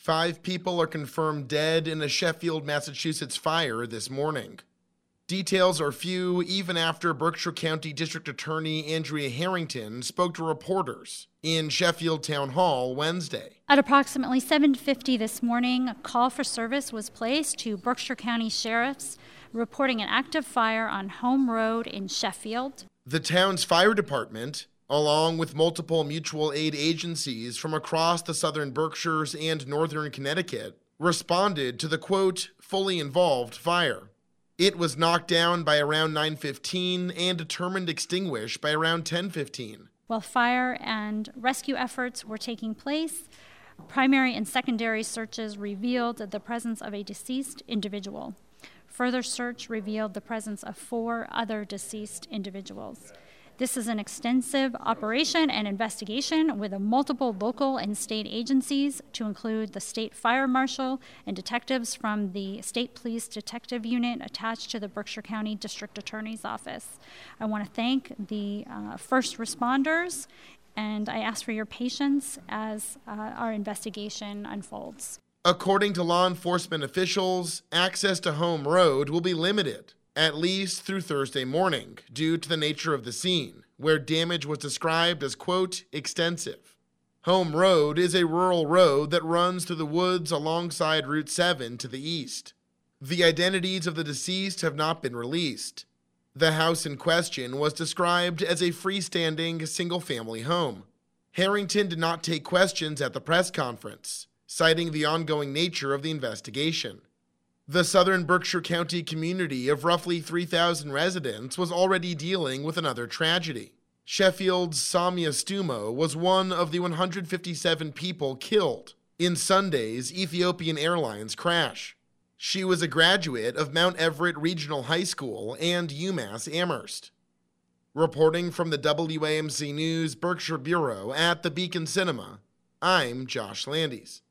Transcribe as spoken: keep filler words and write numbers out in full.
Five people are confirmed dead in a Sheffield, Massachusetts fire this morning. Details are few even after Berkshire County District Attorney Andrea Harrington spoke to reporters in Sheffield Town Hall Wednesday. At approximately seven fifty this morning, a call for service was placed to Berkshire County Sheriffs reporting an active fire on Home Road in Sheffield. The town's fire department, along with multiple mutual aid agencies from across the southern Berkshires and northern Connecticut, responded to the, quote, fully involved fire. It was knocked down by around nine fifteen and determined extinguished by around ten fifteen. While fire and rescue efforts were taking place, primary and secondary searches revealed the presence of a deceased individual. Further search revealed the presence of four other deceased individuals. This is an extensive operation and investigation with multiple local and state agencies, to include the state fire marshal and detectives from the State Police Detective Unit attached to the Berkshire County District Attorney's Office. I want to thank the uh, first responders, and I ask for your patience as uh, our investigation unfolds. According to law enforcement officials, access to Home Road will be limited, at least through Thursday morning, due to the nature of the scene, where damage was described as, quote, extensive. Home Road is a rural road that runs through the woods alongside Route seven to the east. The identities of the deceased have not been released. The house in question was described as a freestanding single-family home. Harrington did not take questions at the press conference, citing the ongoing nature of the investigation. The southern Berkshire County community of roughly three thousand residents was already dealing with another tragedy. Sheffield's Samia Stumo was one of the one hundred fifty-seven people killed in Sunday's Ethiopian Airlines crash. She was a graduate of Mount Everett Regional High School and UMass Amherst. Reporting from the W A M C News Berkshire Bureau at the Beacon Cinema, I'm Josh Landis.